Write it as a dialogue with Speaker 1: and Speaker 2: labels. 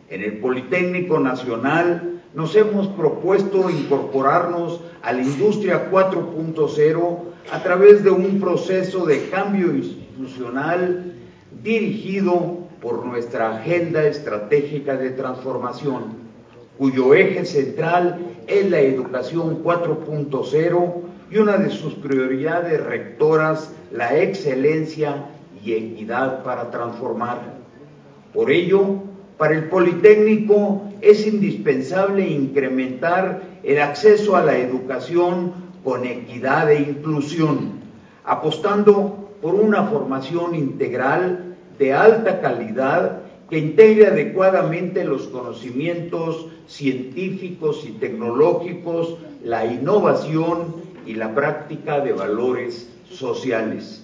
Speaker 1: En el Politécnico Nacional nos hemos propuesto incorporarnos a la industria 4.0 a través de un proceso de cambio institucional dirigido por nuestra Agenda Estratégica de Transformación, cuyo eje central es la educación 4.0 y una de sus prioridades rectoras, la excelencia y equidad para transformar. Por ello, para el Politécnico es indispensable incrementar el acceso a la educación con equidad e inclusión, apostando por una formación integral de alta calidad que integre adecuadamente los conocimientos científicos y tecnológicos, la innovación y la práctica de valores sociales.